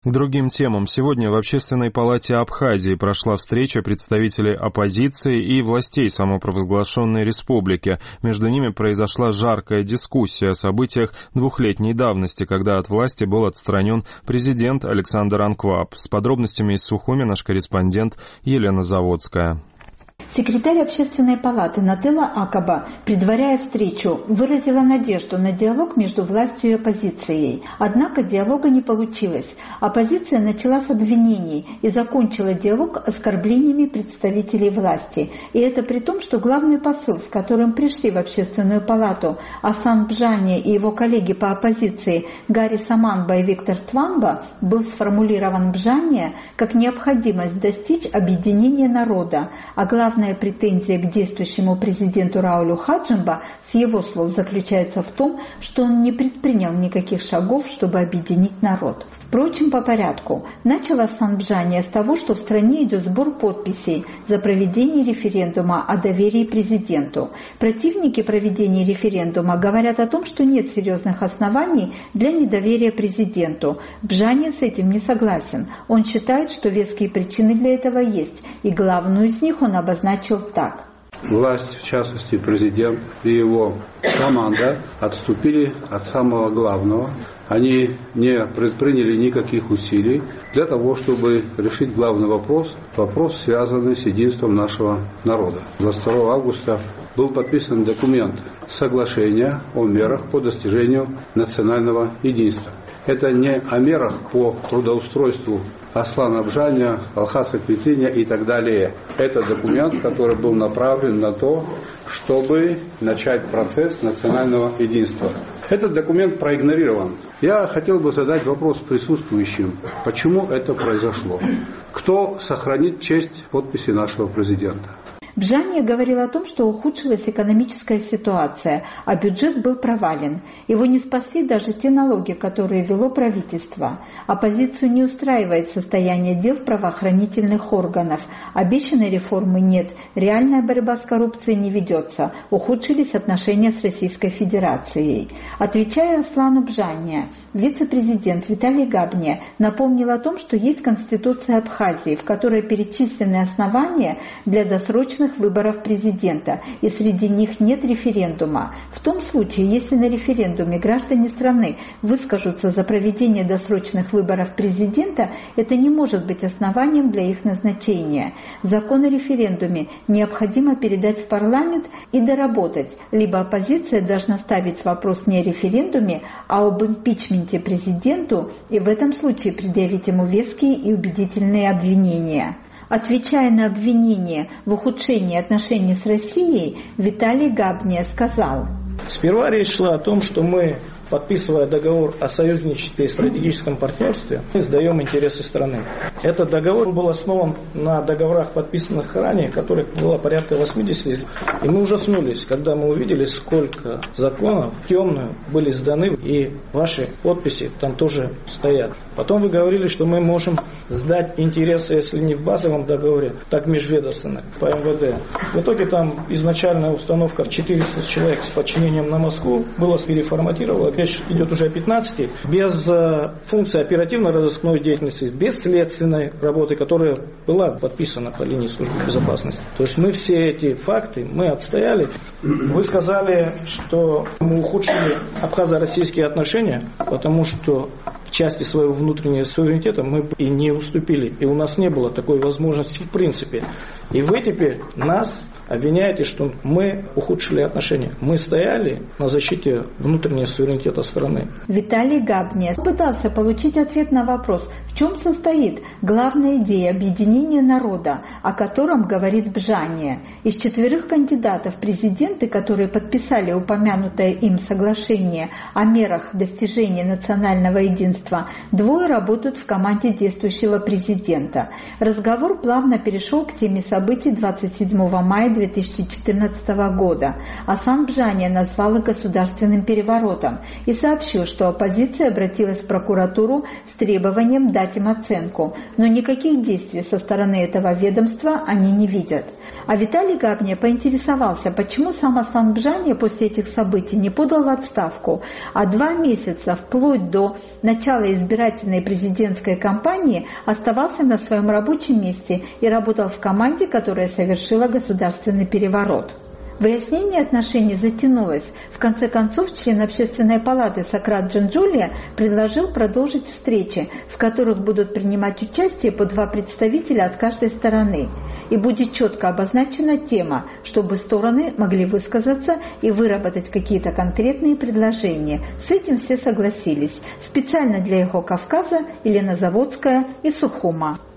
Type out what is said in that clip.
К другим темам. Сегодня в Общественной палате Абхазии прошла встреча представителей оппозиции и властей самопровозглашенной республики. Между ними произошла жаркая дискуссия о событиях двухлетней давности, когда от власти был отстранен президент Александр Анкваб. С подробностями из Сухуми наш корреспондент Елена Заводская. Секретарь Общественной палаты Натыла Акаба, предваряя встречу, выразила надежду на диалог между властью и оппозицией. Однако диалога не получилось. Оппозиция начала с обвинений и закончила диалог оскорблениями представителей власти. И это при том, что главный посыл, с которым пришли в Общественную палату Асан Бжани и его коллеги по оппозиции Гарри Саманба и Виктор Тванба, был сформулирован Бжани как необходимость достичь объединения народа, а главная претензия к действующему президенту Раулю Хаджимба, с его слов, заключается в том, что он не предпринял никаких шагов, чтобы объединить народ. Впрочем, по порядку. Начал Асан Бжани с того, что в стране идет сбор подписей за проведение референдума о доверии президенту. Противники проведения референдума говорят о том, что нет серьезных оснований для недоверия президенту. Бжани с этим не согласен. Он считает, что веские причины для этого есть, и главную из них он обозначил так. Власть, в частности президент и его команда, отступили от самого главного. Они не предприняли никаких усилий для того, чтобы решить главный вопрос, связанный с единством нашего народа. 22 августа был подписан документ соглашения о мерах по достижению национального единства. Это не о мерах по трудоустройству Аслана Бжани, Алхаса Квитриня и так далее. Это документ, который был направлен на то, чтобы начать процесс национального единства. Этот документ проигнорирован. Я хотел бы задать вопрос присутствующим. Почему это произошло? Кто сохранит честь подписи нашего президента? Бжани говорил о том, что ухудшилась экономическая ситуация, а бюджет был провален. Его не спасли даже те налоги, которые ввело правительство. Оппозицию не устраивает состояние дел правоохранительных органов. Обещанной реформы нет, реальная борьба с коррупцией не ведется. Ухудшились отношения с Российской Федерацией. Отвечая Аслану Бжани, вице-президент Виталий Габне напомнил о том, что есть Конституция Абхазии, в которой перечислены основания для досрочных выборов президента, и среди них нет референдума. В том случае, если на референдуме граждане страны выскажутся за проведение досрочных выборов президента, это не может быть основанием для их назначения. Закон о референдуме необходимо передать в парламент и доработать. Либо оппозиция должна ставить вопрос не о референдуме, а об импичменте президенту, и в этом случае предъявить ему веские и убедительные обвинения. Отвечая на обвинение в ухудшении отношений с Россией, Виталий Габне сказал: «Сперва речь шла о том, что мы, подписывая договор о союзничестве и стратегическом партнерстве, мы сдаем интересы страны. Этот договор был основан на договорах, подписанных ранее, которых было порядка 80. И мы ужаснулись, когда мы увидели, сколько законов темную были сданы, и ваши подписи там тоже стоят. Потом вы говорили, что мы можем сдать интересы, если не в базовом договоре, так межведомственно, по МВД. В итоге там изначальная установка 400 человек с подчинением на Москву была переформатирована. Речь идет уже о 15, без функции оперативно-розыскной деятельности, без следственной работы, которая была подписана по линии службы безопасности. То есть мы все эти факты, мы отстояли. Вы сказали, что мы ухудшили абхазо-российские отношения, потому что в части своего внутреннего суверенитета мы и не уступили. И у нас не было такой возможности в принципе. И вы теперь нас обвиняете, что мы ухудшили отношения. Мы стояли на защите внутреннего суверенитета страны. Виталий Габне пытался получить ответ на вопрос, в чем состоит главная идея объединения народа, о котором говорит Бжани. Из 4 кандидатов в президенты, которые подписали упомянутое им соглашение о мерах достижения национального единства, 2 работают в команде действующего президента. Разговор плавно перешел к теме событий 27 мая 2014 года. Асан Бжани назвал их государственным переворотом и сообщил, что оппозиция обратилась в прокуратуру с требованием дать им оценку, но никаких действий со стороны этого ведомства они не видят. А Виталий Габня поинтересовался, почему сам Аслан Бжания после этих событий не подал в отставку, а 2 месяца, вплоть до начала избирательной президентской кампании, оставался на своем рабочем месте и работал в команде, которая совершила государственный переворот. Выяснение отношений затянулось. В конце концов, член Общественной палаты Сократ Джанджулия предложил продолжить встречи, в которых будут принимать участие по 2 представителя от каждой стороны. И будет четко обозначена тема, чтобы стороны могли высказаться и выработать какие-то конкретные предложения. С этим все согласились. Специально для Эхо Кавказа Елена Заводская и Сухума.